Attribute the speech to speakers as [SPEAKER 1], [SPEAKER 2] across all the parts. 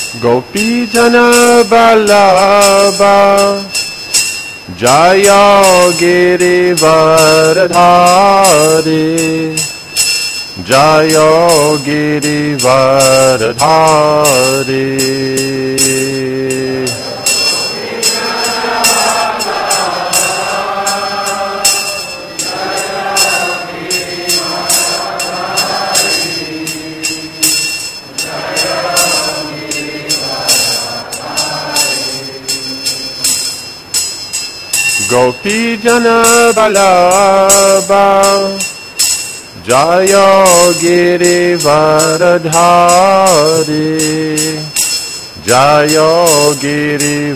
[SPEAKER 1] Gopi Jana Vallabha Jaya Giri Varadhari Jaya Giri Varadhari Gopi Jana Vallabha Jaya Giri Varadhari Jaya Giri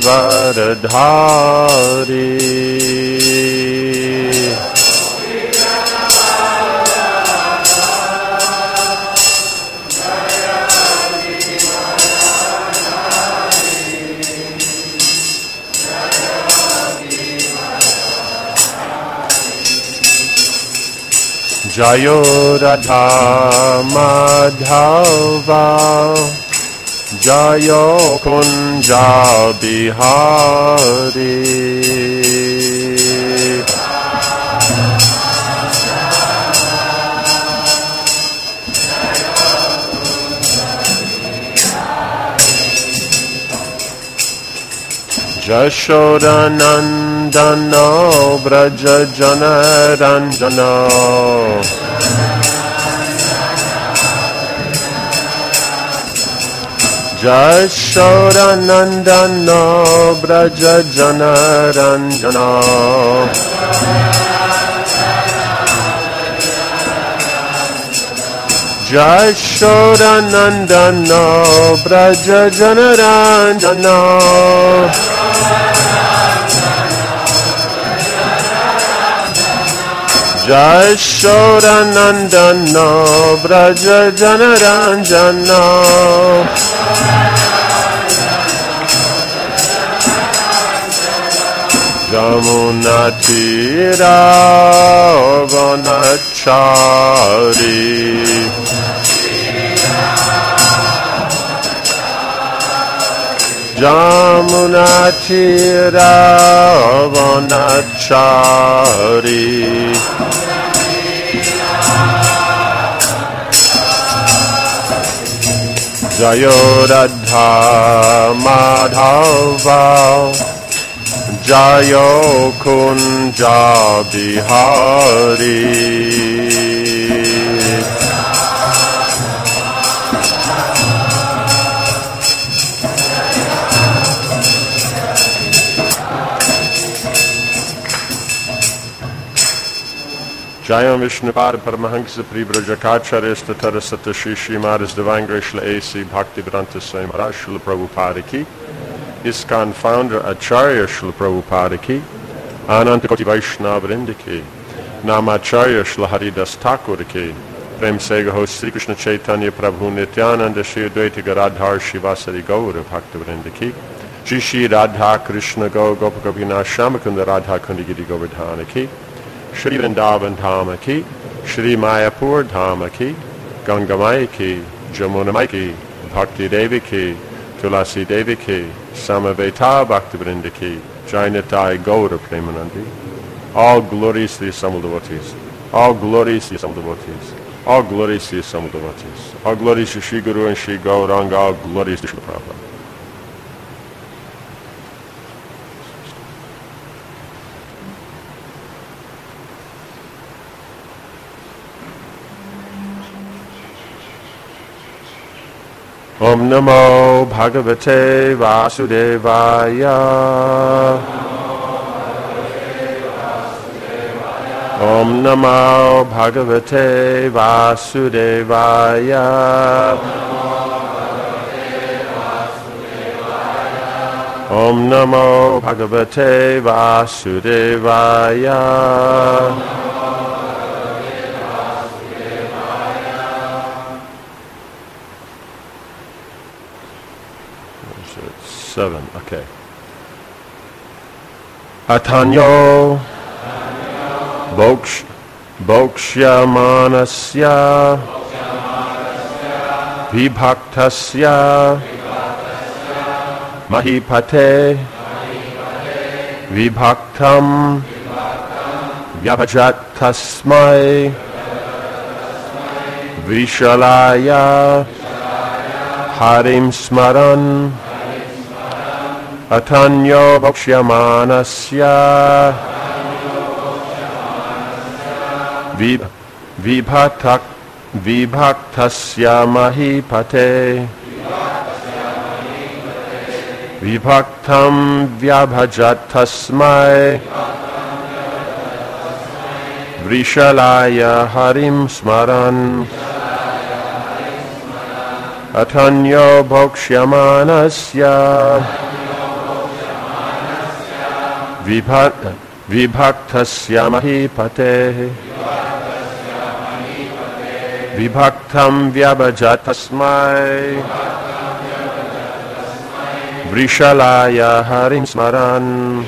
[SPEAKER 1] Varadhari Jayo Radha Madhava Jayo Kunja Bihari Jashoda Nandana Braja Jana Ranjana Jashoda Nandana Braja Jana Ranjana Jashoda Nandana Braja Jana Ranjana Jashoda Nandana Braja Jana Ranjana Jamuna Tira Vanachari Jamuna Tira Vanachari Jayo Radha Madhava Jayo Kunja Bihari Jayam Vishnupad Paramahansa Pribrajakacharya Statara Satashi Srimadas Divine Grace A.C. Bhaktivedanta Swami Maharaj Srila Prabhupada Ki ISKCON Founder Acharya Srila Prabhupada Ki Anantakoti Vaishnava Vrinda Ki Namacharya Srila Haridas Thakur Ki Prem Sega Host Sri Krishna Chaitanya Prabhu Nityananda Shri Advaita Gadadhar Shivasari Gaura Bhaktivedanta Ki Shri Shri Radha Krishna Go Gopakapina Shamakunda Radha Kundigiri Govardhana Ki Shri Vrindavan Dhama Ki, Shri Mayapur Dhama Ki, Gangamai Ki, Jamunamai Ki, Bhakti Devi Ki, Tulasi Devi Ki, Samaveta Bhaktivinoda Ki, Jainatai Gaura Premanandi. All glories to the assembled devotees. All glories to the assembled devotees. All glories to the assembled devotees. All glories to Shri Guru and Shri Gauranga. All glories to Shri Prabhupada. Om Namo Bhagavate Vasudevaya. Om Namo Bhagavate Vasudevaya. Om Namo Bhagavate Vasudevaya. Seven, okay. Atanyo Boksyamanasya Vibhaktasya Mahipate Vibhaktam Vyabhajat Tasmai Vishalaya Harim Smaran Atanyo Bhoksyamanasya Vibhaktasya Mahipate Vibhaktam Vyabhajat Tasmai Vrishalaya Harim Smaran Atanyo Bhoksyamanasya Vibhaktasya Mahipate Vibhaktam Vyabhajat Tasmai Vrishalaya Harim Smaran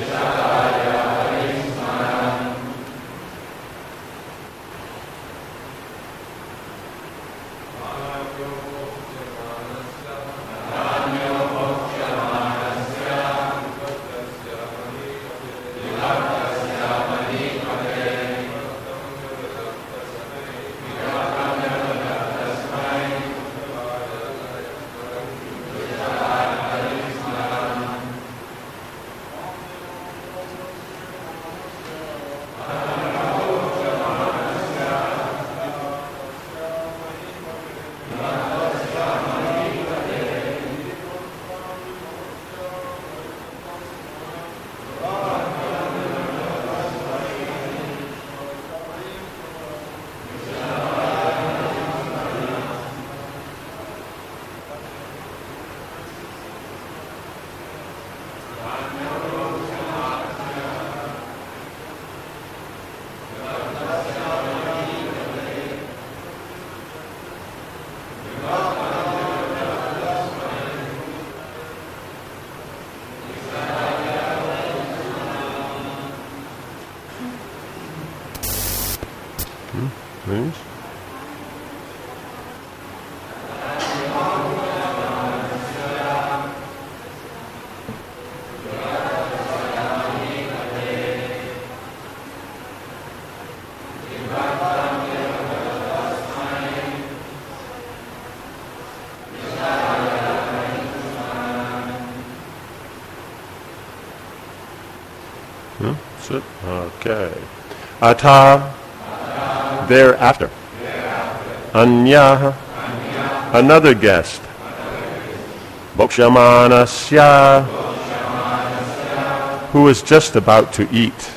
[SPEAKER 1] Please. Sit. Okay. Ata. Thereafter. Anya. Another guest. Bhoksyamanasya. Who is just about to eat.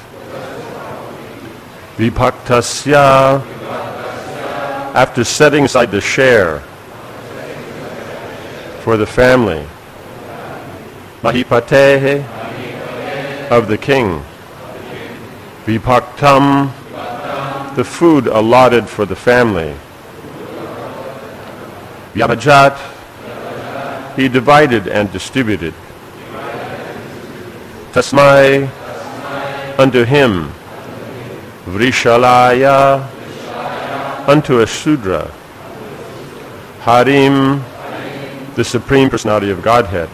[SPEAKER 1] Vibhaktasya. After setting aside the share for the family. Mahipate. Of the king. Vibhaktam. The food allotted for the family. Vyabhajat. He divided and distributed. Tasmai. Unto him. Vrishalaya. Unto a Shudra. Harim. The Supreme Personality of Godhead.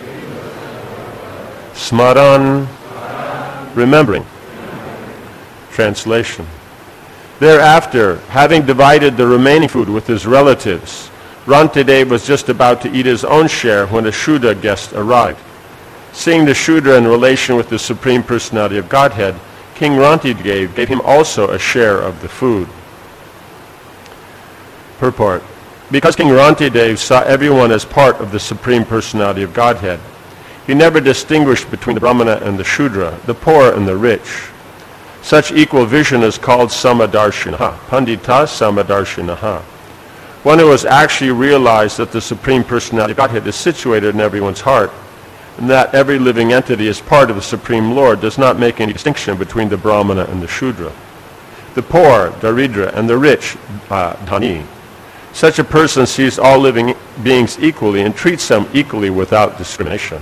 [SPEAKER 1] Smaran. Remembering. Translation. Thereafter, having divided the remaining food with his relatives, Rantidev was just about to eat his own share when a Shudra guest arrived. Seeing the Shudra in relation with the Supreme Personality of Godhead, King Rantidev gave him also a share of the food. Purport. Because King Rantidev saw everyone as part of the Supreme Personality of Godhead, he never distinguished between the Brahmana and the Shudra, the poor and the rich. Such equal vision is called Samadarshinaha, Pandita Samadarshinaha. One who has actually realized that the Supreme Personality of Godhead is situated in everyone's heart, and that every living entity is part of the Supreme Lord, does not make any distinction between the Brahmana and the Shudra. The poor, Daridra, and the rich, Dhani. Such a person sees all living beings equally and treats them equally without discrimination.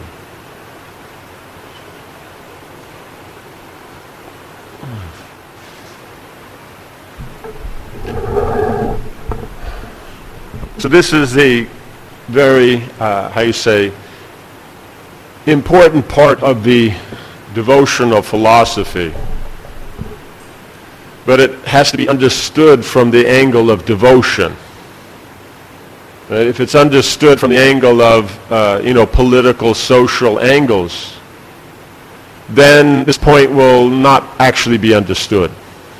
[SPEAKER 1] So this is the very, important part of the devotional philosophy, but it has to be understood from the angle of devotion. If it's understood from the angle of, political, social angles, then this point will not actually be understood.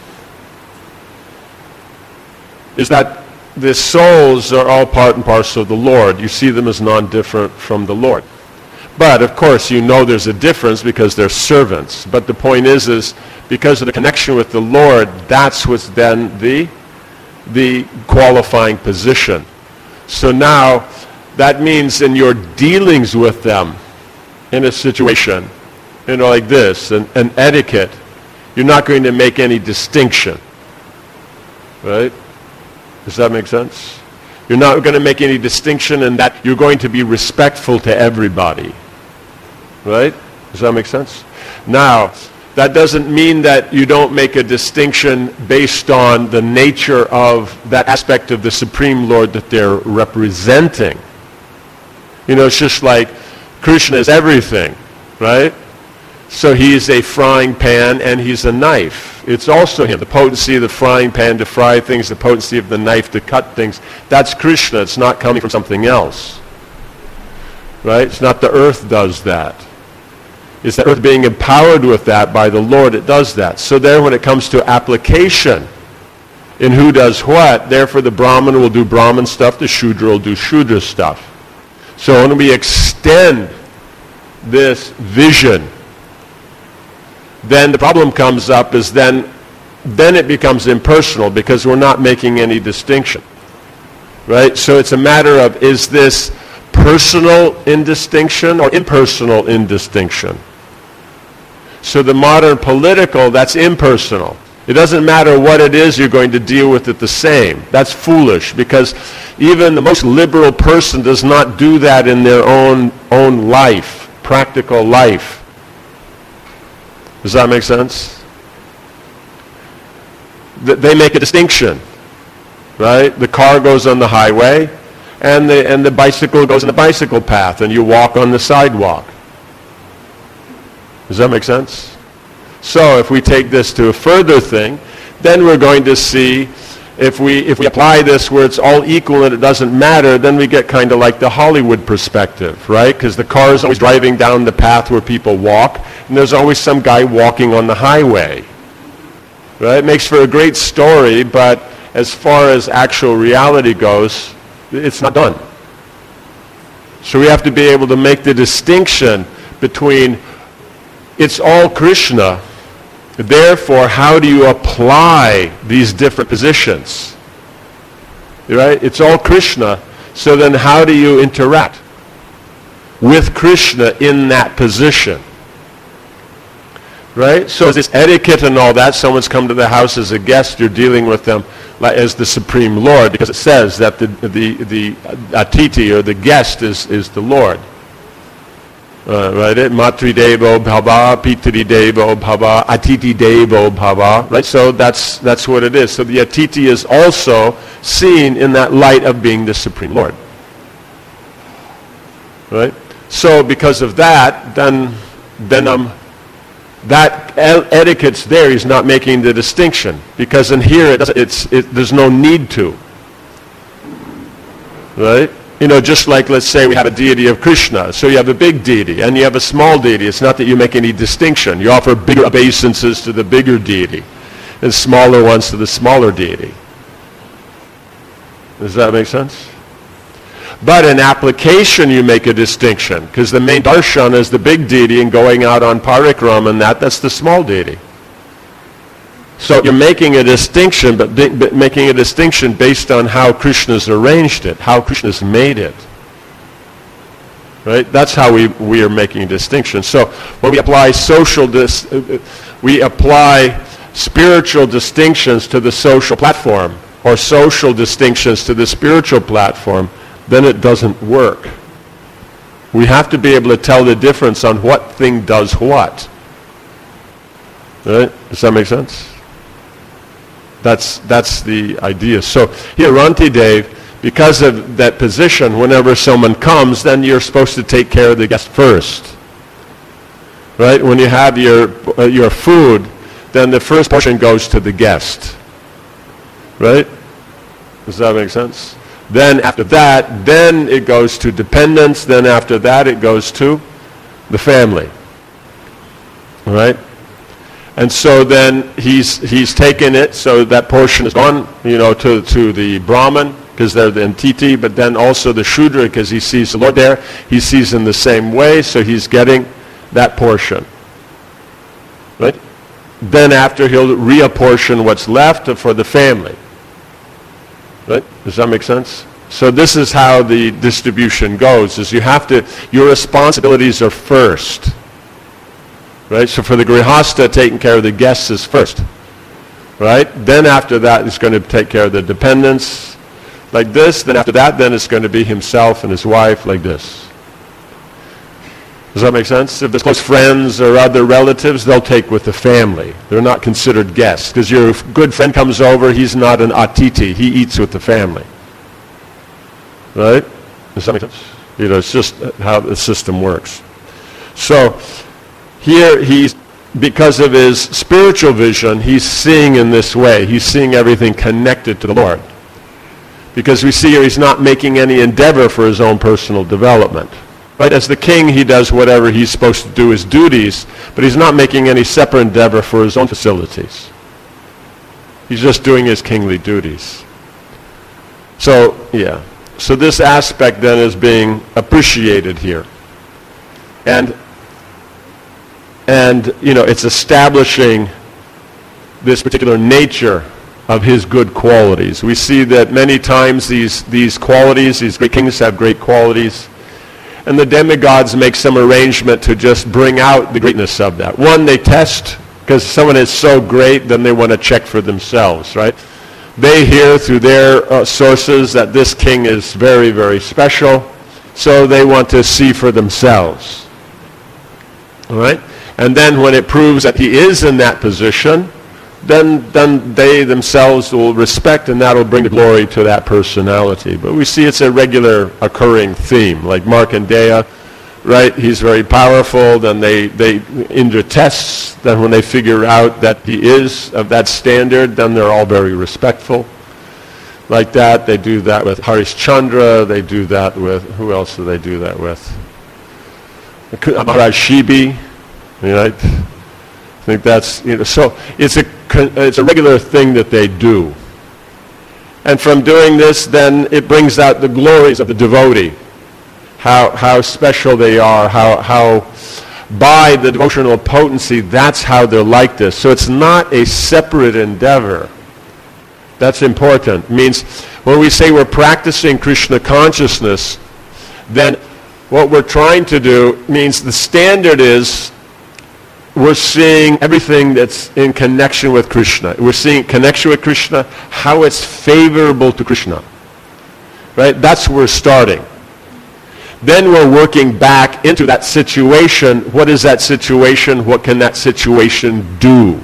[SPEAKER 1] Is that the souls are all part and parcel of the Lord. You see them as non-different from the Lord. But, of course, you know there's a difference because they're servants. But the point is because of the connection with the Lord, that's what's then the qualifying position. So now, that means in your dealings with them in a situation, like this, an etiquette, you're not going to make any distinction. Right? Does that make sense? You're not going to make any distinction in that you're going to be respectful to everybody. Right? Does that make sense? Now, that doesn't mean that you don't make a distinction based on the nature of that aspect of the Supreme Lord that they're representing. It's just like Krishna is everything, right? So he's a frying pan and he's a knife. It's also him. The potency of the frying pan to fry things, the potency of the knife to cut things, that's Krishna. It's not coming from something else. Right? It's not the earth does that. It's the earth being empowered with that by the Lord. It does that. So there when it comes to application in who does what, therefore the Brahman will do Brahman stuff, the Shudra will do Shudra stuff. So when we extend this vision, then the problem comes up is then it becomes impersonal because we're not making any distinction. Right? So it's a matter of, is this personal indistinction or impersonal indistinction? So the modern political, that's impersonal. It doesn't matter what it is, you're going to deal with it the same. That's foolish because even the most liberal person does not do that in their own life, practical life. Does that make sense? They make a distinction, right? The car goes on the highway and the bicycle goes on the bicycle path and you walk on the sidewalk. Does that make sense? So if we take this to a further thing, then we're going to see if we apply this where it's all equal and it doesn't matter, then we get kind of like the Hollywood perspective, right? Because the car is always driving down the path where people walk, and there's always some guy walking on the highway. Right? It makes for a great story, but as far as actual reality goes, it's not done. So we have to be able to make the distinction between it's all Krishna. Therefore, how do you apply these different positions? Right? It's all Krishna. So then how do you interact with Krishna in that position? Right? So this etiquette and all that, someone's come to the house as a guest, you're dealing with them as the Supreme Lord, because it says that the atiti, or the guest, is the Lord. Right? Matri Devo Bhava, Pitri Devo Bhava, Atiti Devo Bhava. Right? So that's what it is. So the Atiti is also seen in that light of being the Supreme Lord. Right? So because of that, then that etiquette's there. He's not making the distinction because in here there's no need to. Right? Just like, let's say we have a deity of Krishna. So you have a big deity and you have a small deity. It's not that you make any distinction. You offer bigger obeisances to the bigger deity and smaller ones to the smaller deity. Does that make sense? But in application you make a distinction because the main darshan is the big deity and going out on parikram and that's the small deity. So you're making a distinction, but making a distinction based on how Krishna's arranged it, how Krishna's made it. Right? That's how we are making a distinction. So when we apply we apply spiritual distinctions to the social platform, or social distinctions to the spiritual platform, then it doesn't work. We have to be able to tell the difference on what thing does what. Right? Does that make sense? That's the idea. So here, Rantidev, because of that position, whenever someone comes, then you're supposed to take care of the guest first. Right? When you have your food, then the first portion goes to the guest. Right? Does that make sense? Then after that, then it goes to dependents. Then after that, it goes to the family. All right? And so then he's taken it, so that portion is gone, to the Brahmin, because they're the entity, but then also the Shudra, because he sees the Lord there. He sees in the same way, so he's getting that portion. Right? Then after, he'll reapportion what's left for the family. Right? Does that make sense? So this is how the distribution goes, is your responsibilities are first. Right? So for the Grihasta, taking care of the guests is first. Right? Then after that, he's going to take care of the dependents, like this. Then after that, then it's going to be himself and his wife, like this. Does that make sense? If there's close friends or other relatives, they'll take with the family. They're not considered guests. Because your good friend comes over, he's not an atiti. He eats with the family. Right? Does that make sense? It's just how the system works. So here because of his spiritual vision, he's seeing in this way. He's seeing everything connected to the Lord. Because we see here he's not making any endeavor for his own personal development. Right? As the king, he does whatever he's supposed to do, his duties, but he's not making any separate endeavor for his own facilities. He's just doing his kingly duties. So, yeah. So this aspect then is being appreciated here. And it's establishing this particular nature of his good qualities. We see that many times these qualities, these great kings have great qualities, and the demigods make some arrangement to just bring out the greatness of that. One, they test, because someone is so great, then they want to check for themselves, right? They hear through their sources that this king is very, very special, so they want to see for themselves. All right? And then when it proves that he is in that position, then they themselves will respect, and that will bring the glory to that personality. But we see it's a regular occurring theme, like Markandeya, right? He's very powerful. Then they Indra tests. Then when they figure out that he is of that standard, then they're all very respectful. Like that, they do that with Harishchandra. They do that with, who else do they do that with? Maharaj Shibi, right? I think that's, so it's a regular thing that they do. And from doing this, then it brings out the glories of the devotee, how special they are, how by the devotional potency, that's how they're like this. So it's not a separate endeavor. That's important. It means when we say we're practicing Krishna consciousness, then what we're trying to do means the standard is we're seeing everything that's in connection with Krishna. We're seeing connection with Krishna, how it's favorable to Krishna. Right? That's where we're starting. Then we're working back into that situation. What is that situation? What can that situation do?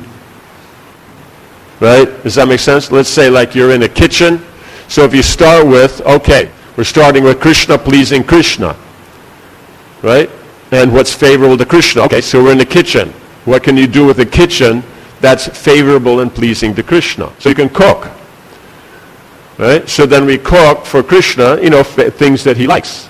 [SPEAKER 1] Right? Does that make sense? Let's say like you're in a kitchen. So if you start with, okay, we're starting with Krishna, pleasing Krishna. Right? And what's favorable to Krishna? Okay, so we're in the kitchen. What can you do with the kitchen that's favorable and pleasing to Krishna? So you can cook. Right? So then we cook for Krishna, things that he likes.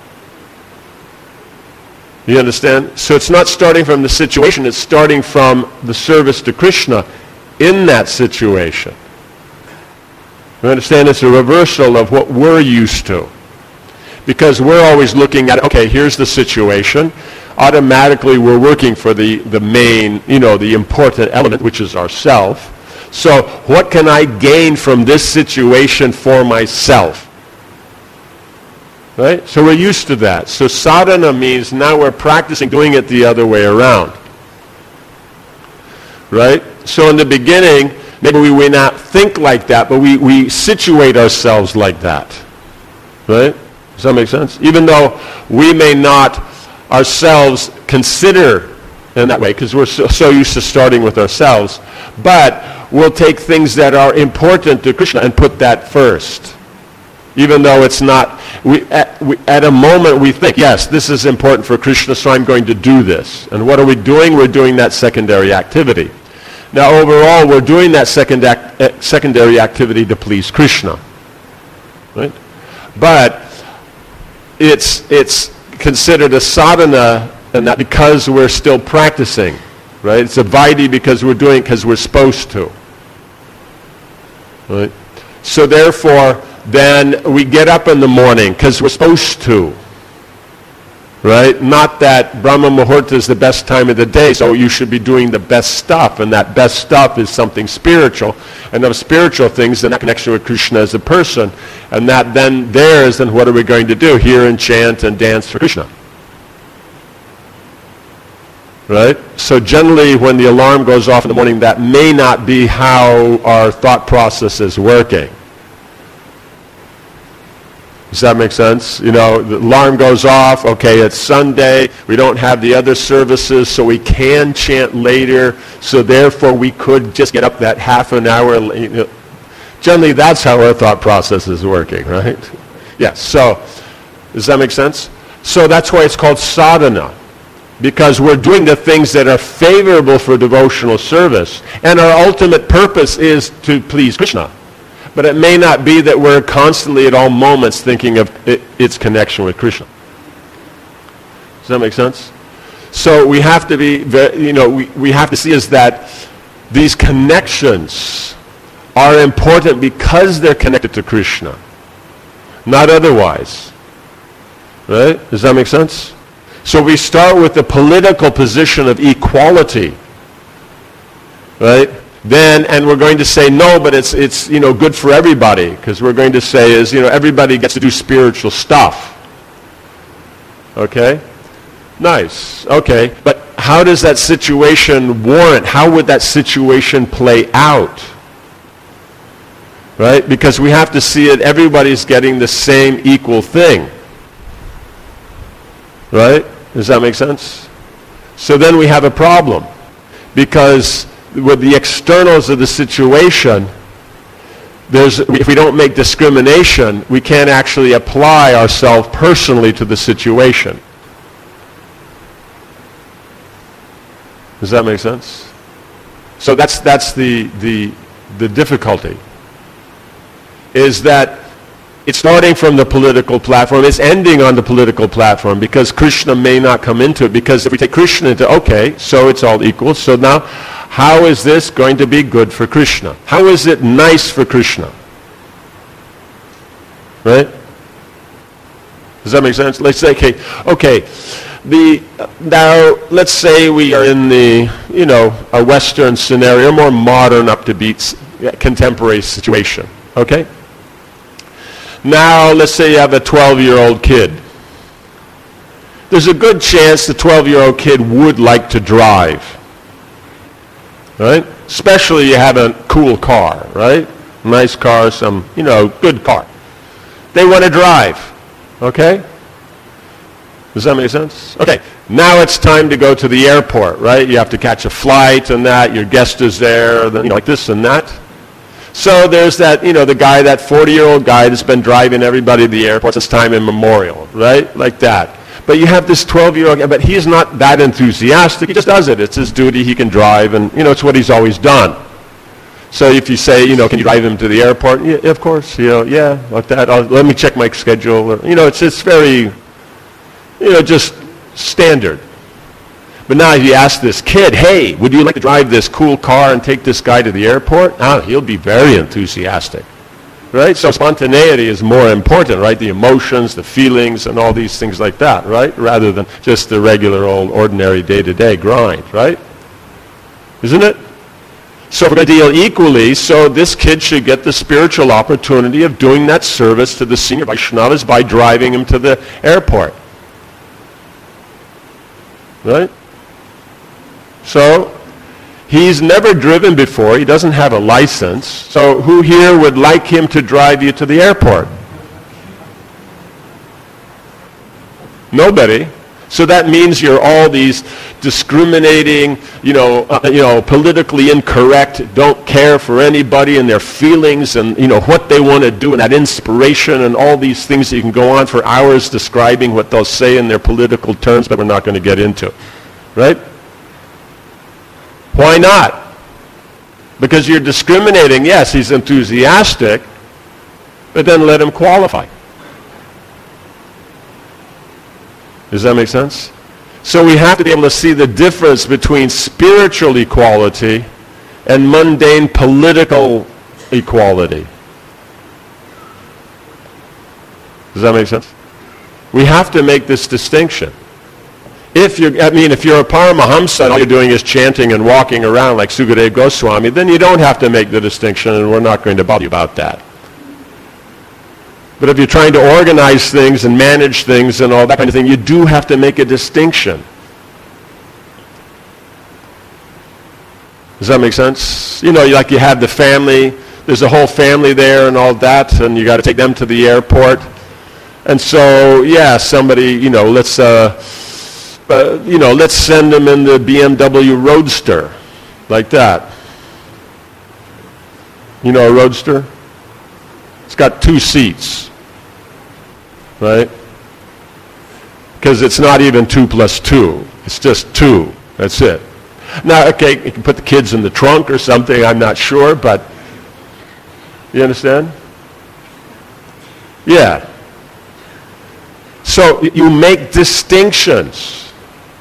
[SPEAKER 1] You understand? So it's not starting from the situation, it's starting from the service to Krishna in that situation. You understand? It's a reversal of what we're used to. Because we're always looking at, okay, here's the situation. Automatically we're working for the main, the important element, which is ourself. So what can I gain from this situation for myself? Right? So we're used to that. So sadhana means now we're practicing doing it the other way around. Right? So in the beginning, maybe we may not think like that, but we situate ourselves like that. Right? Does that make sense? Even though we may not ourselves consider in that way, because we're so used to starting with ourselves, but we'll take things that are important to Krishna and put that first. Even though it's not, at a moment we think, yes, this is important for Krishna, so I'm going to do this. And what are we doing? We're doing that secondary activity. Now overall, we're doing that secondary activity to please Krishna. Right? But it's considered a sadhana, and that because we're still practicing. Right? It's a vaidhi because we're doing it because we're supposed to. Right? So therefore, then we get up in the morning because we're supposed to. Right? Not that Brahma Muhurta is the best time of the day, so you should be doing the best stuff, and that best stuff is something spiritual. And those spiritual things, then that connection with Krishna as a person, and that then then what are we going to do? Hear and chant and dance for Krishna. Right? So generally when the alarm goes off in the morning, that may not be how our thought process is working. Does that make sense? You know, the alarm goes off, okay, it's Sunday, we don't have the other services, so we can chant later, so therefore we could just get up that half an hour. You know, generally that's how our thought process is working, right? Yes, so does that make sense? So that's why it's called sadhana, because we're doing the things that are favorable for devotional service, and our ultimate purpose is to please Krishna. But it may not be that we're constantly at all moments thinking of its connection with Krishna. Does that make sense? So we have to be, we have to see is that these connections are important because they're connected to Krishna, not otherwise. Right? Does that make sense? So we start with the political position of equality. Right? Then, and we're going to say, no, but it's good for everybody, because we're going to say is, everybody gets to do spiritual stuff. Okay? Nice. Okay. But how does that situation warrant? How would that situation play out? Right? Because we have to see it, everybody's getting the same equal thing. Right? Does that make sense? So then we have a problem, because with the externals of the situation, if we don't make discrimination, we can't actually apply ourselves personally to the situation. Does that make sense? So that's the difficulty, is that it's starting from the political platform, it's ending on the political platform, because Krishna may not come into it, because if we take Krishna into, okay, so it's all equal, so now how is this going to be good for Krishna? How is it nice for Krishna? Right? Does that make sense? Let's say, okay, now let's say we are in a Western scenario, more modern, up-to-beat, contemporary situation. Okay? Now let's say you have a 12-year-old kid. There's a good chance the 12-year-old kid would like to drive. Right? Especially you have a cool car, right? Nice car, some, good car. They want to drive. Okay? Does that make sense? Okay. Now it's time to go to the airport, right? You have to catch a flight and that. Your guest is there, like this and that. So there's that, the guy, that 40-year-old guy that's been driving everybody to the airport since time immemorial, right? Like that. But you have this 12-year-old guy, but he's not that enthusiastic. He just does it. It's his duty. He can drive, and, it's what he's always done. So if you say, can you drive him to the airport? Yeah, of course. Yeah, like that. Let me check my schedule. It's very, just standard. But now if you ask this kid, hey, would you like to drive this cool car and take this guy to the airport? He'll be very enthusiastic. Right? So spontaneity is more important, right? The emotions, the feelings, and all these things like that, right? Rather than just the regular old ordinary day-to-day grind, right? Isn't it? So if we're going to deal equally, so this kid should get the spiritual opportunity of doing that service to the senior Vaishnavas by driving him to the airport. Right? So he's never driven before. He doesn't have a license. So who here would like him to drive you to the airport? Nobody. So that means you're all these discriminating, politically incorrect, don't care for anybody and their feelings and, what they want to do and that inspiration and all these things that you can go on for hours describing what they'll say in their political terms, but we're not going to get into. Right? Why not? Because you're discriminating. Yes, he's enthusiastic, but then let him qualify. Does that make sense? So we have to be able to see the difference between spiritual equality and mundane political equality. Does that make sense? We have to make this distinction. If you're a Paramahamsa and all you're doing is chanting and walking around like Sukadeva Goswami, then you don't have to make the distinction, and we're not going to bother you about that. But if you're trying to organize things and manage things and all that kind of thing, you do have to make a distinction. Does that make sense? You have the family, there's a whole family there and all that, and you got to take them to the airport. And so, somebody, let's send them in the BMW Roadster, like that. You know a Roadster? It's got 2 seats. Right? Because it's not even 2 plus 2. It's just 2. That's it. Now, okay, you can put the kids in the trunk or something. I'm not sure, but you understand? Yeah. So you make distinctions.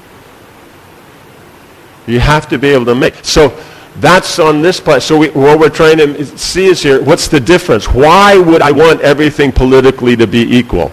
[SPEAKER 1] You have to be able to make. So that's on this place. So what we're trying to see is here, what's the difference? Why would I want everything politically to be equal?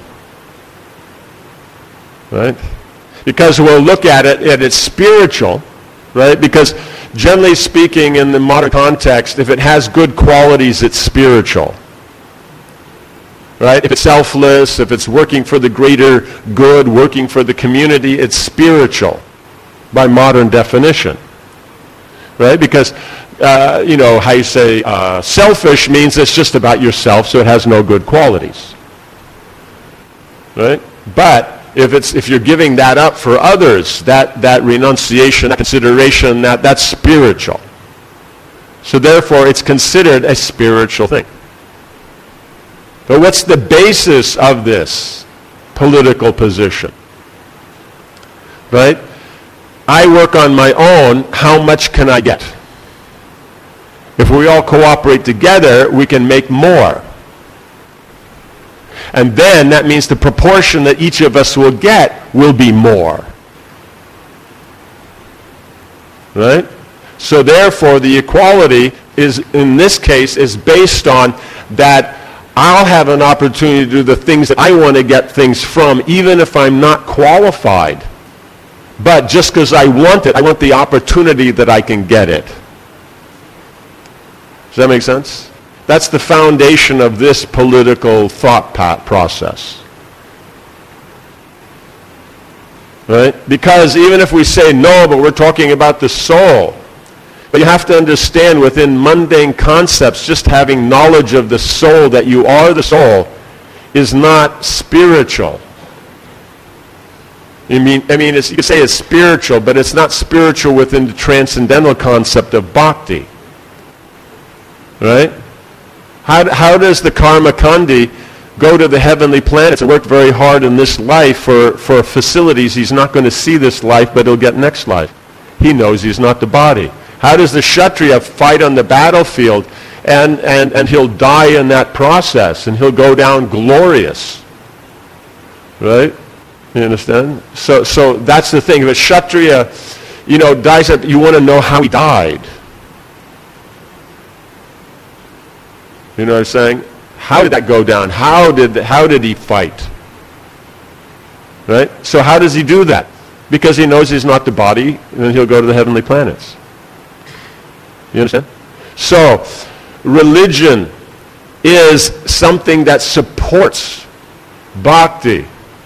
[SPEAKER 1] Right? Because we'll look at it and it's spiritual, right? Because generally speaking in the modern context, if it has good qualities, it's spiritual. Right? If it's selfless, if it's working for the greater good, working for the community, it's spiritual by modern definition. Right? Because, how you say, selfish means it's just about yourself, so it has no good qualities. Right? But if you're giving that up for others, that renunciation, that consideration, that's spiritual. So therefore, it's considered a spiritual thing. But what's the basis of this political position? Right? I work on my own, how much can I get? If we all cooperate together, we can make more. And then that means the proportion that each of us will get will be more. Right? So therefore, the equality is, in this case, is based on that I'll have an opportunity to do the things that I want to get things from, even if I'm not qualified. But just because I want it, I want the opportunity that I can get it. Does that make sense? That's the foundation of this political thought process. Right? Because even if we say no, but we're talking about the soul, but you have to understand within mundane concepts, just having knowledge of the soul, that you are the soul, is not spiritual. You can say it's spiritual, but it's not spiritual within the transcendental concept of bhakti. Right? How does the karma kandi go to the heavenly planets and work very hard in this life for facilities? He's not going to see this life, but he'll get next life. He knows he's not the body. How does the Kshatriya fight on the battlefield and he'll die in that process and he'll go down glorious? Right? You understand? So that's the thing. If a Kshatriya, dies, you want to know how he died. You know what I'm saying? How did that go down? How did he fight? Right? So how does he do that? Because he knows he's not the body, and then he'll go to the heavenly planets. You understand? So, religion is something that supports bhakti.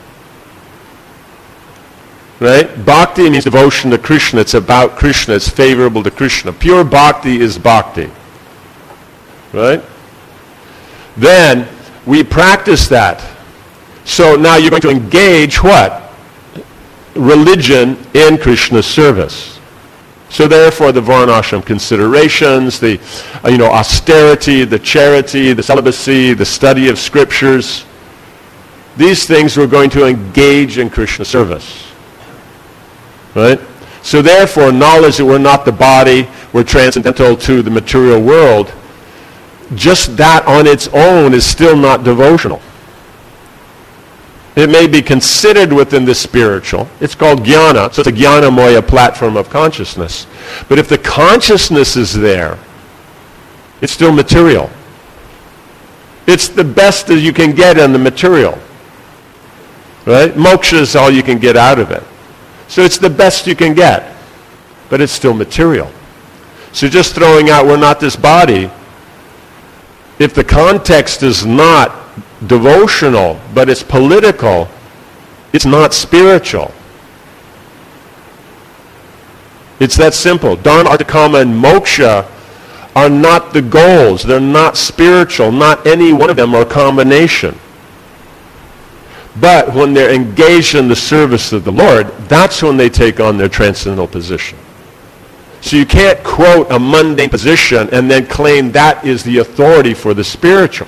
[SPEAKER 1] Right? Bhakti means devotion to Krishna. It's about Krishna. It's favorable to Krishna. Pure bhakti is bhakti. Right? Then we practice that. So now you're going to engage what? Religion in Krishna's service. So therefore, the Varnashram considerations, the austerity, the charity, the celibacy, the study of scriptures, these things were going to engage in Krishna service. Right? So therefore, knowledge that we're not the body, we're transcendental to the material world, just that on its own is still not devotional. It may be considered within the spiritual. It's called jnana, so it's a jnanamoya platform of consciousness. But if the consciousness is there, it's still material. It's the best that you can get in the material. Right? Moksha is all you can get out of it. So it's the best you can get, but it's still material. So just throwing out, we're not this body, if the context is not devotional, but it's political, it's not spiritual. It's that simple. Dharma, Artha, Kama, and Moksha are not the goals. They're not spiritual. Not any one of them are a combination. But when they're engaged in the service of the Lord, that's when they take on their transcendental position. So you can't quote a mundane position and then claim that is the authority for the spiritual.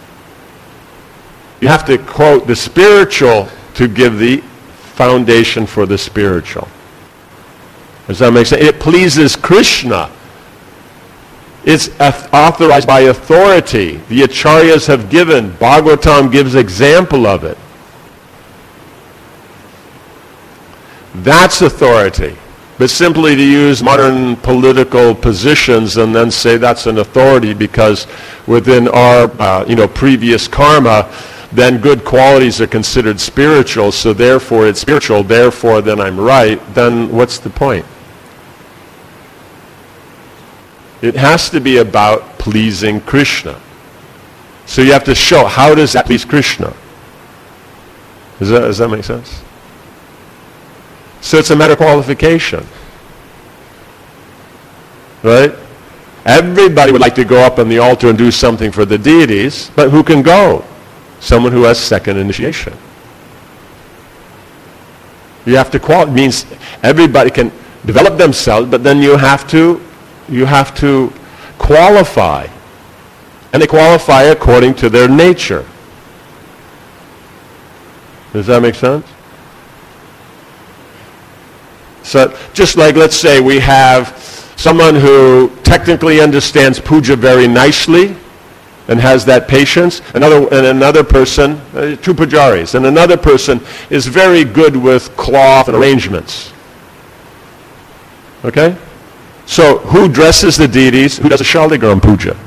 [SPEAKER 1] You have to quote the spiritual to give the foundation for the spiritual. Does that make sense? It pleases Krishna. It's authorized by authority. The acharyas have given. Bhagavatam gives example of it. That's authority. But simply to use modern political positions and then say that's an authority because within our previous karma, then good qualities are considered spiritual, so therefore it's spiritual, therefore then I'm right, then what's the point? It has to be about pleasing Krishna. So you have to show, how does that please Krishna? Does that make sense? So it's a matter of qualification. Right? Everybody would like to go up on the altar and do something for the deities, but who can go? Someone who has second initiation. You have to qualify. It means everybody can develop themselves, but then you have to qualify. And they qualify according to their nature. Does that make sense? So just like, let's say we have someone who technically understands puja very nicely and has that patience, another person, two pujaris, and another person is very good with cloth and arrangements. Okay? So who dresses the deities? Who does a Shaligram puja?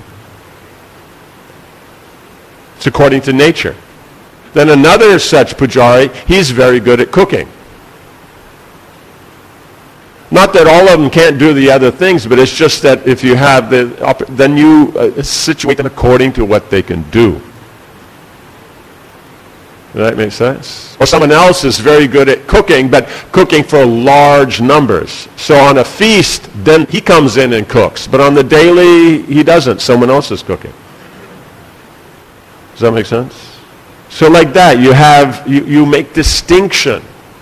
[SPEAKER 1] It's according to nature. Then another such pujari, he's very good at cooking. Not that all of them can't do the other things, but it's just that if you have then you situate them according to what they can do. Does that make sense? Or someone else is very good at cooking, but cooking for large numbers. So on a feast, then he comes in and cooks. But on the daily, he doesn't. Someone else is cooking. Does that make sense? So like that, you make distinction.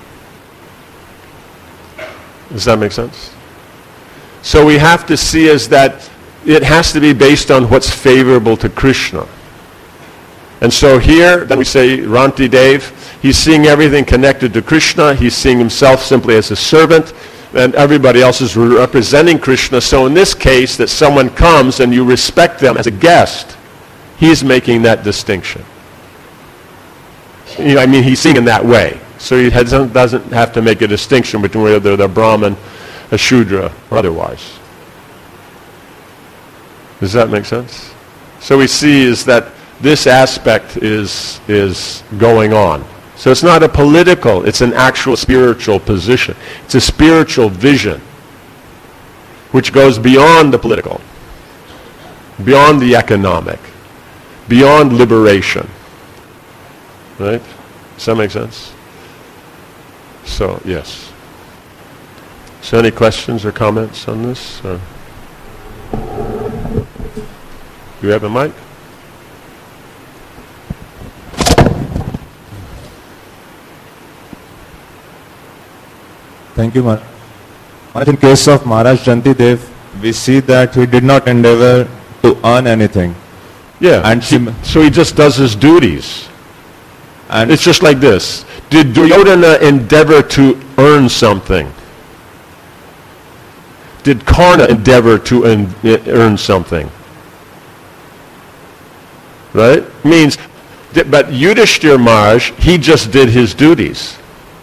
[SPEAKER 1] Does that make sense? So we have to see is that it has to be based on what's favorable to Krishna. And so here, then we say, Ranti Dev, he's seeing everything connected to Krishna. He's seeing himself simply as a servant, and everybody else is representing Krishna. So in this case, that someone comes and you respect them as a guest, he's making that distinction. He's seeing in that way. So he doesn't have to make a distinction between whether they're Brahmin, a Shudra, or otherwise. Does that make sense? So we see is that this aspect is going on. So it's not a political, it's an actual spiritual position. It's a spiritual vision which goes beyond the political, beyond the economic, beyond liberation. Right? Does that make sense? So, yes. So any questions or comments on this? Do you have a mic?
[SPEAKER 2] Thank you, Maharaj. In case of Maharaj Jantidev, we see that he did not endeavor to earn anything.
[SPEAKER 1] Yeah,
[SPEAKER 2] And
[SPEAKER 1] so he just does his duties.
[SPEAKER 2] And
[SPEAKER 1] It's just like this. Did Duryodhana endeavor to earn something? Did Karna endeavor to earn something? Right? Means, but Yudhishthira Maharaj, he just did his duties.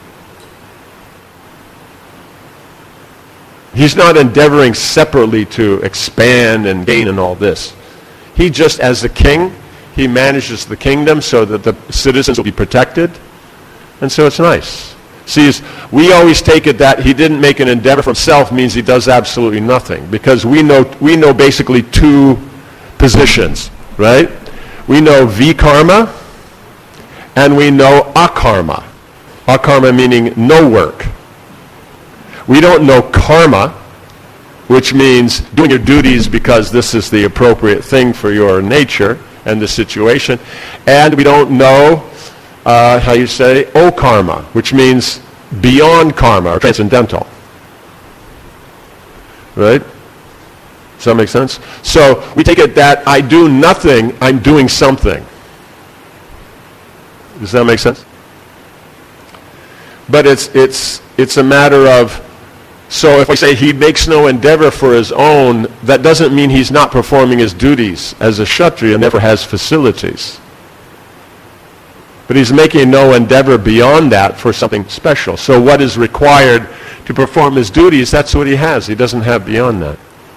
[SPEAKER 1] He's not endeavoring separately to expand and gain and all this. He just, as the king, he manages the kingdom so that the citizens will be protected. And so it's nice. See, we always take it that he didn't make an endeavor for himself means he does absolutely nothing. Because we know basically two positions, right? We know vikarma and we know akarma. Akarma meaning no work. We don't know karma, which means doing your duties because this is the appropriate thing for your nature and the situation. And we don't know, okarma, which means beyond karma, or transcendental. Right? Does that make sense? So we take it that I do nothing, I'm doing something. Does that make sense? But it's a matter of, so if we say he makes no endeavor for his own, that doesn't mean he's not performing his duties as a Kshatriya and never has facilities. But he's making no endeavor beyond that for something special. So what is required to perform his duties, that's what he has. He doesn't have beyond that.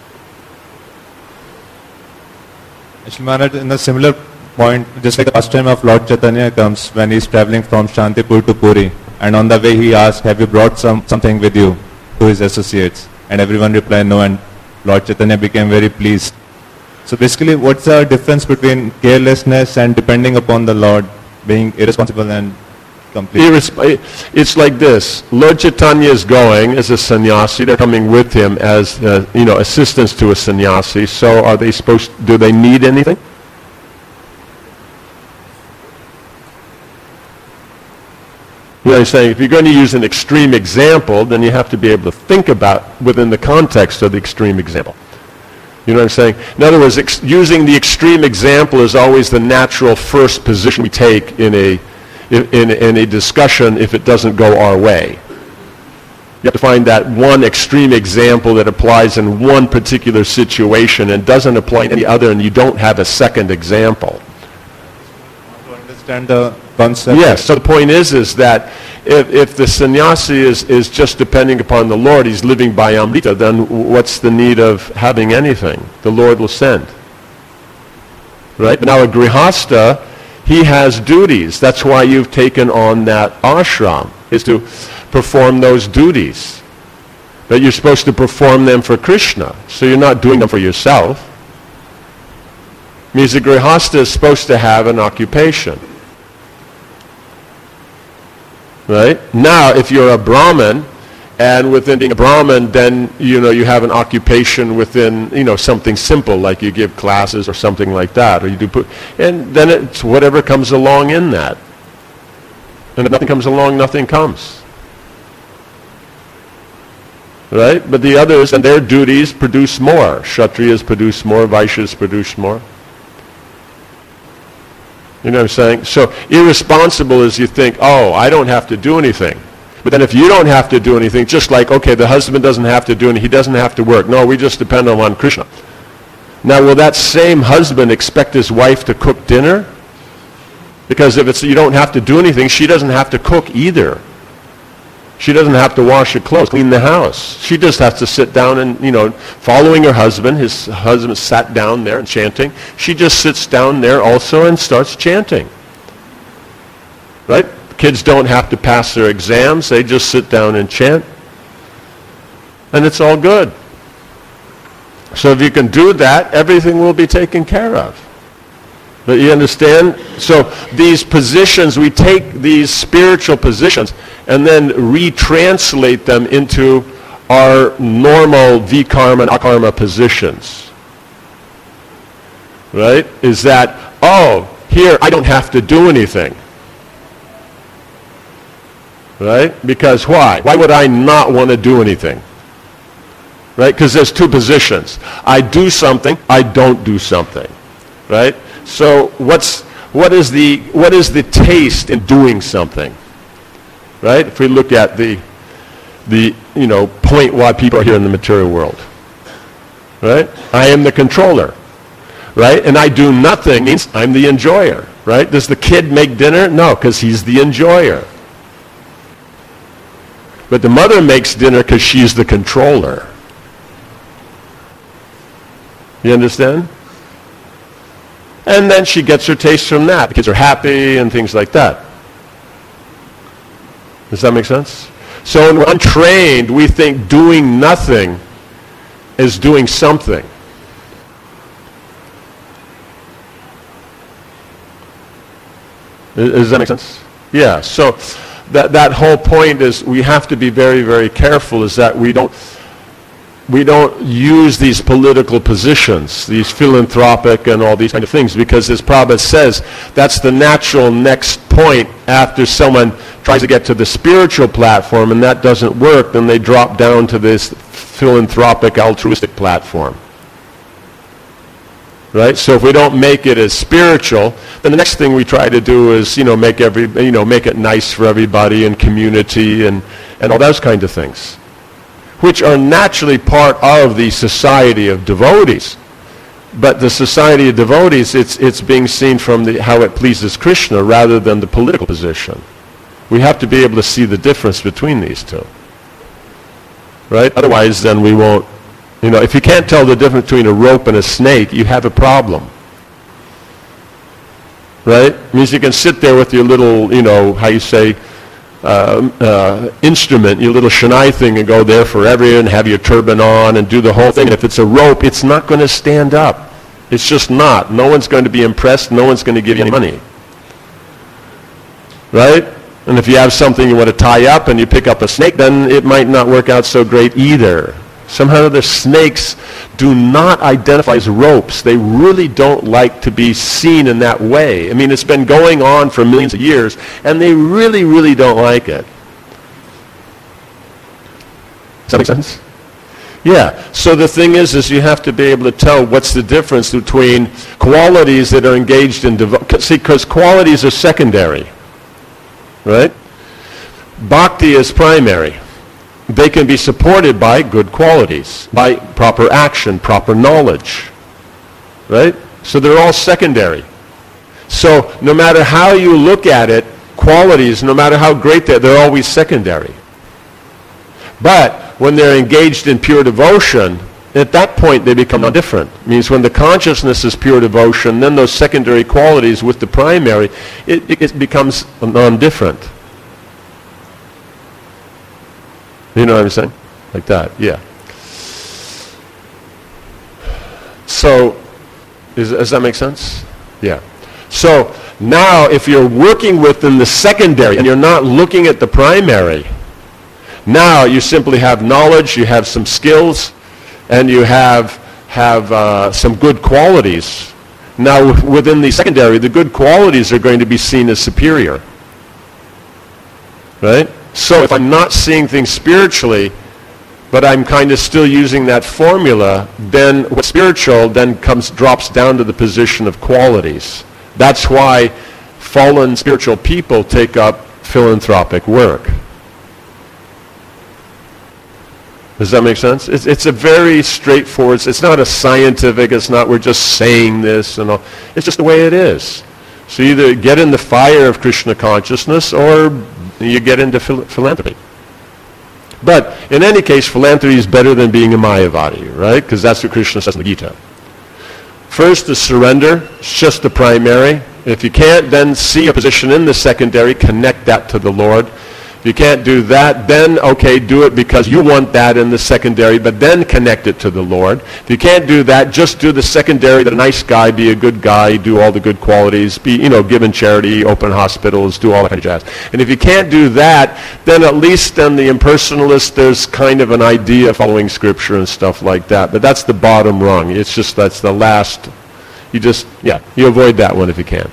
[SPEAKER 2] Actually, Maharaj, in a similar point, just like the first time of Lord Chaitanya comes when he's traveling from Shantipur to Puri, and on the way he asks, have you brought something with you to his associates? And everyone replied no, and Lord Chaitanya became very pleased. So basically, what's the difference between carelessness and depending upon the Lord, being irresponsible and complete?
[SPEAKER 1] It's like this. Lord Chaitanya is going as a sannyasi. They're coming with him as assistants to a sannyasi. So are they do they need anything? You know, I'm saying if you're going to use an extreme example, then you have to be able to think about within the context of the extreme example. You know what I'm saying? In other words, using the extreme example is always the natural first position we take in a discussion if it doesn't go our way. You have to find that one extreme example that applies in one particular situation and doesn't apply in any other, and you don't have a second example.
[SPEAKER 2] To understand the concept.
[SPEAKER 1] Yes, so the point is that if the sannyasi is just depending upon the Lord, he's living by Amrita, then what's the need of having anything? The Lord will send. Right? But now a grihasta, he has duties. That's why you've taken on that ashram, is to perform those duties. But you're supposed to perform them for Krishna, so you're not doing them for yourself. It means the grihasta is supposed to have an occupation. Right? Now, if you're a Brahmin, and within being a Brahmin, then, you have an occupation within, something simple, like you give classes or something like that, or you do and then it's whatever comes along in that. And if nothing comes along, nothing comes. Right? But the others, and their duties produce more. Kshatriyas produce more, Vaishyas produce more. You know what I'm saying? So irresponsible is you think, oh, I don't have to do anything. But then if you don't have to do anything, just like, okay, the husband doesn't have to do anything, he doesn't have to work. No, we just depend on Krishna. Now, will that same husband expect his wife to cook dinner? Because if you don't have to do anything, she doesn't have to cook either. She doesn't have to wash her clothes, clean the house. She just has to sit down and, following her husband. His husband sat down there and chanting. She just sits down there also and starts chanting. Right? Kids don't have to pass their exams. They just sit down and chant. And it's all good. So if you can do that, everything will be taken care of. But you understand? So these positions, we take these spiritual positions and then retranslate them into our normal vikarma and akarma positions. Right? Is that, here I don't have to do anything. Right? Because why? Why would I not want to do anything? right? Because there's two positions. I do something, I don't do something, right? So what is the taste in doing something, right? If we look at the point why people are here in the material world, right? I am the controller, right? And I do nothing means I'm the enjoyer, right? Does the kid make dinner? No, because he's the enjoyer. But the mother makes dinner because she's the controller. You understand? And then she gets her taste from that. The kids are happy and things like that. Does that make sense? So when we're untrained, we think doing nothing is doing something. Does that make sense? Yeah. So that whole point is we have to be very, very careful is that we don't use these political positions, these philanthropic and all these kind of things, because as Prabhupada says, that's the natural next point after someone tries to get to the spiritual platform and that doesn't work, then they drop down to this philanthropic, altruistic platform. Right? So if we don't make it as spiritual, then the next thing we try to do is, make it nice for everybody and community and all those kinds of things, which are naturally part of the society of devotees. But the society of devotees, it's being seen from how it pleases Krishna rather than the political position. We have to be able to see the difference between these two. Right? Otherwise, then we won't, if you can't tell the difference between a rope and a snake, you have a problem. Right? It means you can sit there with your little, instrument, your little Shania thing, and go there forever and have your turban on and do the whole thing. And if it's a rope, it's not going to stand up. It's just not. No one's going to be impressed. No one's going to give you any money. Right? And if you have something you want to tie up and you pick up a snake, then it might not work out so great either. Somehow the snakes do not identify as ropes. They really don't like to be seen in that way. I mean, it's been going on for millions of years, and they really, really don't like it. Does that make sense? Yeah. So the thing is you have to be able to tell what's the difference between qualities that are engaged in see, because qualities are secondary, right? Bhakti is primary. They can be supported by good qualities, by proper action, proper knowledge, right? So they're all secondary. So no matter how you look at it, qualities, no matter how great they're always secondary. But when they're engaged in pure devotion, at that point they become different. It means when the consciousness is pure devotion, then those secondary qualities with the primary, it becomes non-different. You know what I'm saying? Like that, yeah. So, does that make sense? Yeah. So, now if you're working within the secondary and you're not looking at the primary, now you simply have knowledge, you have some skills, and you have some good qualities. Now, within the secondary, the good qualities are going to be seen as superior. Right? So if I'm not seeing things spiritually, but I'm kind of still using that formula, then what's spiritual then drops down to the position of qualities. That's why fallen spiritual people take up philanthropic work. Does that make sense? It's a very straightforward, it's not a scientific, it's not we're just saying this and all. It's just the way it is. So either get in the fire of Krishna consciousness or you get into philanthropy. But in any case, philanthropy is better than being a Mayavadi, right? Because that's what Krishna says in the Gita. First is surrender. It's just the primary. If you can't then see a position in the secondary, connect that to the Lord. If you can't do that, then, okay, do it because you want that in the secondary, but then connect it to the Lord. If you can't do that, just do the secondary, be a nice guy, be a good guy, do all the good qualities, give in charity, open hospitals, do all that kind of jazz. And if you can't do that, then at least in the impersonalist, there's kind of an idea of following Scripture and stuff like that. But that's the bottom rung. It's just, that's the last, you avoid that one if you can.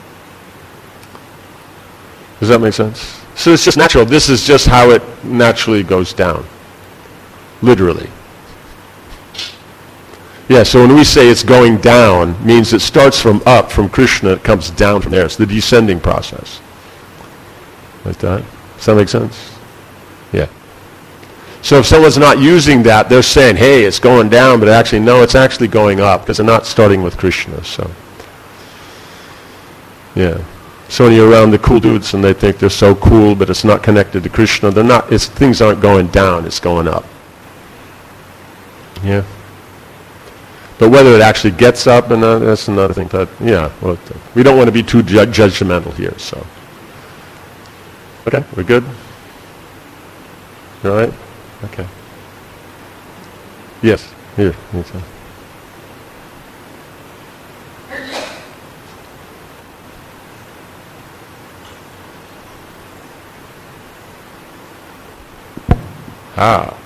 [SPEAKER 1] Does that make sense? So it's just natural. This is just how it naturally goes down. Literally. Yeah, so when we say it's going down, means it starts from up, from Krishna, it comes down from there. It's the descending process. Like that? Does that make sense? Yeah. So if someone's not using that, they're saying, hey, it's going down, but actually, no, it's actually going up, because they're not starting with Krishna, so. Yeah. So when you're around the cool dudes and they think they're so cool, but it's not connected to Krishna, they're not, things aren't going down, it's going up. Yeah. But whether it actually gets up and that's another thing. That, yeah, well, we don't want to be too judgmental here, so. Okay, we're good? You all right? Okay. Yes, here. Ah.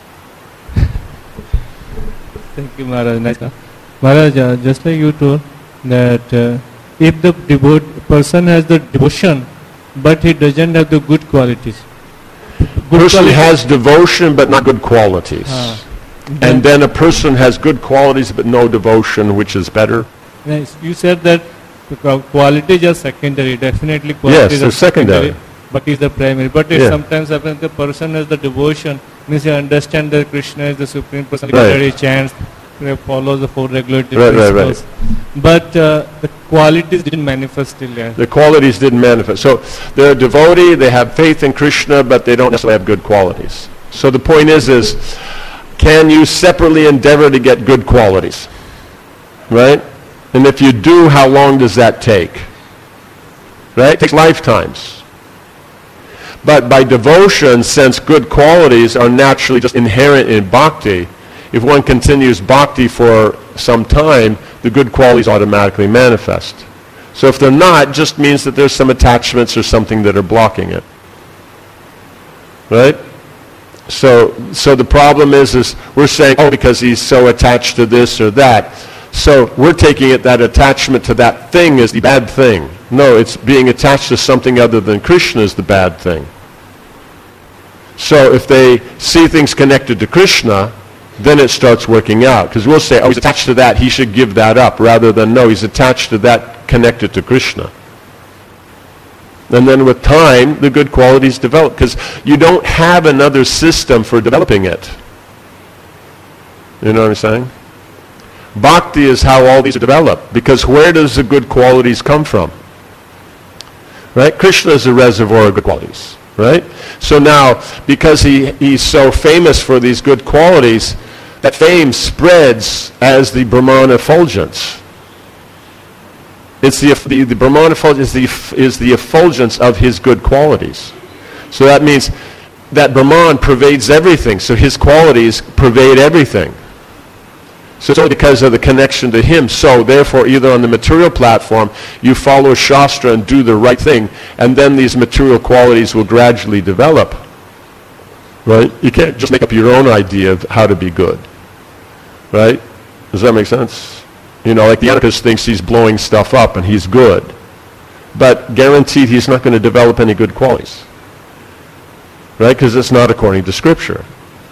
[SPEAKER 3] Thank you, Maharaj. Nice. Maharaj, just like you told that if the person has the devotion, but he doesn't have the good qualities.
[SPEAKER 1] Person has devotion but not good qualities. And then a person has good qualities but no devotion, which is better.
[SPEAKER 3] Nice. You said that qualities are secondary. Definitely
[SPEAKER 1] Yes,
[SPEAKER 3] qualities
[SPEAKER 1] they're
[SPEAKER 3] are
[SPEAKER 1] secondary.
[SPEAKER 3] But is the primary. But it sometimes happens the person has the devotion, means he understands that Krishna is the supreme personality, he chants, follows the four regulatory principles. But the qualities didn't manifest still yet.
[SPEAKER 1] The qualities didn't manifest. So they're a devotee, they have faith in Krishna, but they don't necessarily have good qualities. So the point is can you separately endeavor to get good qualities? Right? And if you do, how long does that take? Right? It takes lifetimes. But by devotion, since good qualities are naturally just inherent in bhakti, if one continues bhakti for some time, the good qualities automatically manifest. So if they're not, it just means that there's some attachments or something that are blocking it. Right? So the problem is we're saying, oh, because he's so attached to this or that. So we're taking it that attachment to that thing is the bad thing. No, it's being attached to something other than Krishna is the bad thing. So if they see things connected to Krishna, then it starts working out. Because we'll say, oh, he's attached to that, he should give that up, rather than, no, he's attached to that connected to Krishna. And then with time, the good qualities develop. Because you don't have another system for developing it. You know what I'm saying? Bhakti is how all these are developed. Because where does the good qualities come from? Right? Krishna is a reservoir of good qualities. Right? So now, because he's so famous for these good qualities, that fame spreads as the Brahman effulgence. It's the Brahman effulgence is the effulgence of his good qualities. So that means that Brahman pervades everything. So his qualities pervade everything. So it's only because of the connection to him. So therefore, either on the material platform, you follow Shastra and do the right thing, and then these material qualities will gradually develop. Right? You can't just make up your own idea of how to be good. Right? Does that make sense? You know, like the anarchist thinks he's blowing stuff up and he's good. But guaranteed he's not going to develop any good qualities. Right? Because it's not according to Scripture.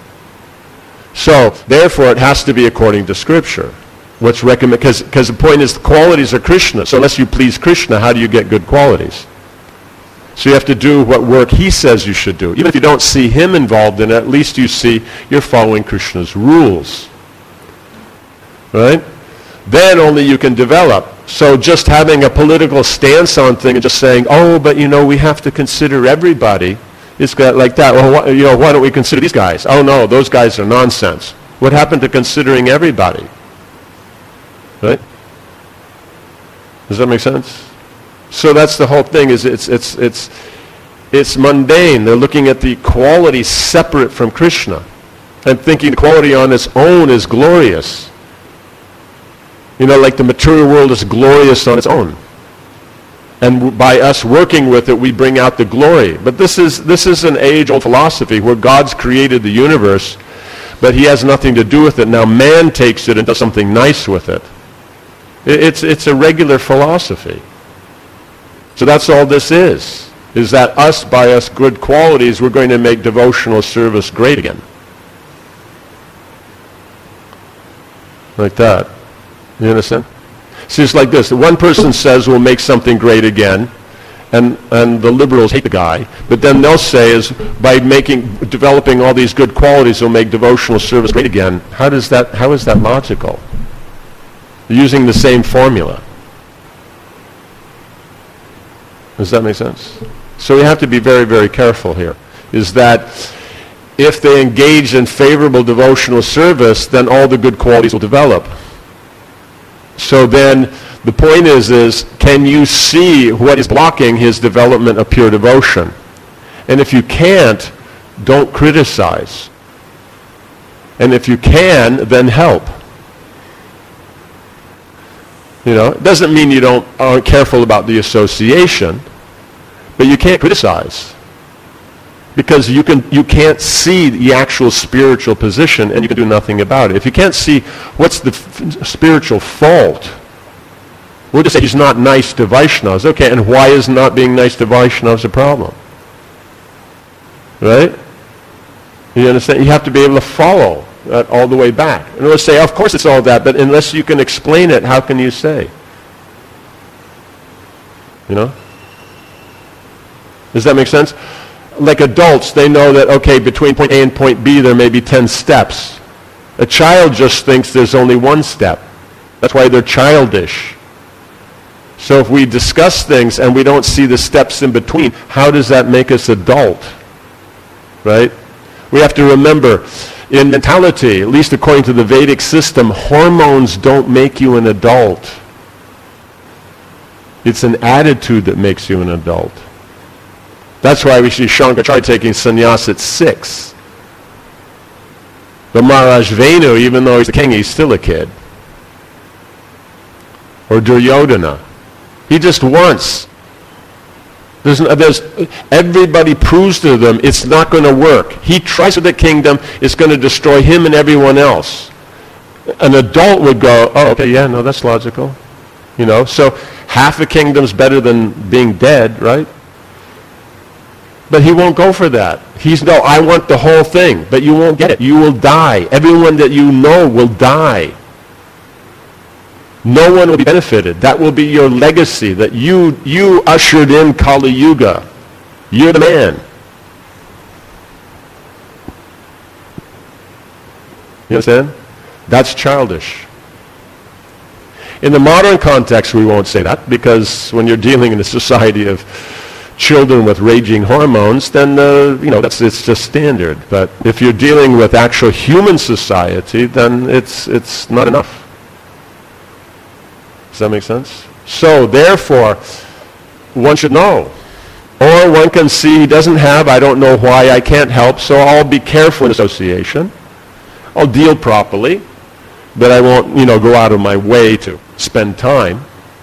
[SPEAKER 1] So, therefore, it has to be according to Scripture. What's recommended? Because the point is, the qualities are Krishna. So unless you please Krishna, how do you get good qualities? So you have to do what work he says you should do. Even if you don't see him involved in it, at least you see you're following Krishna's rules. Right? Then only you can develop. So just having a political stance on things and just saying, oh, but we have to consider everybody. It's got like that. Well, why don't we consider these guys? Oh no, those guys are nonsense. What happened to considering everybody? Right? Does that make sense? So that's the whole thing. Is it's mundane. They're looking at the quality separate from Krishna, and thinking the quality on its own is glorious. Like the material world is glorious on its own. And by us working with it, we bring out the glory. But this is an age-old philosophy where God's created the universe, but he has nothing to do with it. Now man takes it and does something nice with it. It's a regular philosophy. So that's all this is that by us good qualities, we're going to make devotional service great again. Like that. You understand? See, it's like this. One person says we'll make something great again, and the liberals hate the guy, but then they'll say is by developing all these good qualities will make devotional service great again. How is that logical? They're using the same formula. Does that make sense? So we have to be very, very careful here. Is that if they engage in favorable devotional service, then all the good qualities will develop. So then the point is can you see what is blocking his development of pure devotion? And if you can't, don't criticize. And if you can, then help. It doesn't mean you aren't careful about the association, but you can't criticize. Because you can't see the actual spiritual position, and you can do nothing about it. If you can't see what's the spiritual fault, we'll just say he's not nice to Vaishnavas. Okay, and why is not being nice to Vaishnavas a problem? Right? You understand? You have to be able to follow that all the way back. And we'll say, of course it's all that, but unless you can explain it, how can you say? Does that make sense? Like adults, they know that, okay, between point A and point B, there may be 10 steps. A child just thinks there's only one step. That's why they're childish. So if we discuss things and we don't see the steps in between, how does that make us adult? Right? We have to remember, in mentality, at least according to the Vedic system, hormones don't make you an adult. It's an attitude that makes you an adult. That's why we see Shankaracharya taking sannyas at 6. But Maharaj Venu, even though he's the king, he's still a kid. Or Duryodhana. He just wants. Everybody proves to them it's not going to work. He tries with the kingdom, it's going to destroy him and everyone else. An adult would go, oh, okay, yeah, no, that's logical. So half a kingdom's better than being dead, right? But he won't go for that. No, I want the whole thing, but you won't get it. You will die. Everyone that you know will die. No one will be benefited. That will be your legacy, that you ushered in Kali Yuga. You're the man. You understand? That's childish. In the modern context, we won't say that, because when you're dealing in a society of children with raging hormones, then it's just standard. But if you're dealing with actual human society, then it's not enough. Does that make sense? So therefore, one should know. Or one can see he doesn't have, I don't know why, I can't help, so I'll be careful in association. I'll deal properly, but I won't, go out of my way to spend time.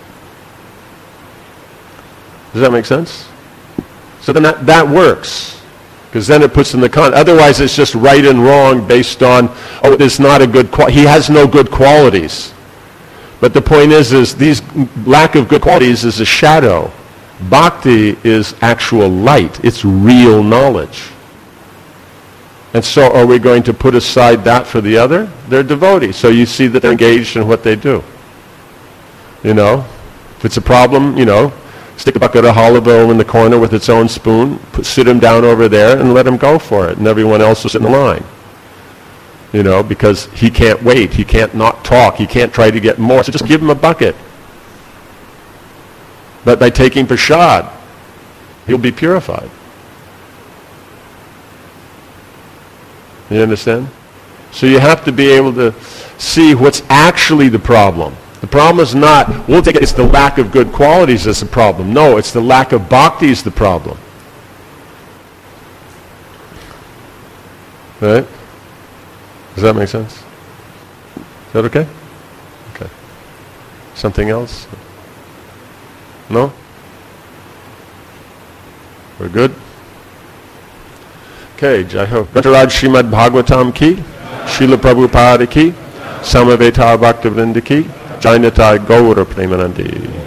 [SPEAKER 1] Does that make sense? So then that works, because then it puts in the otherwise it's just right and wrong based on, it's not a good he has no good qualities. But the point is these lack of good qualities is a shadow. Bhakti is actual light. It's real knowledge. And so are we going to put aside that for the other? They're devotees. So you see that they're engaged in what they do. If it's a problem, stick a bucket of olive oil in the corner with its own spoon, sit him down over there and let him go for it. And everyone else will sit in the line. Because he can't wait. He can't not talk. He can't try to get more. So just give him a bucket. But by taking prasad, he'll be purified. You understand? So you have to be able to see what's actually the problem. The problem is not, it's the lack of good qualities that's the problem. No, it's the lack of bhakti is the problem. Right? Does that make sense? Is that okay? Okay. Something else? No? We're good? Okay, Jai Ho. Grantaraj Srimad Bhagavatam ki, Srila Prabhupada ki, Samaveta Bhaktivinoda ki, Jainata Gaura Premanandi.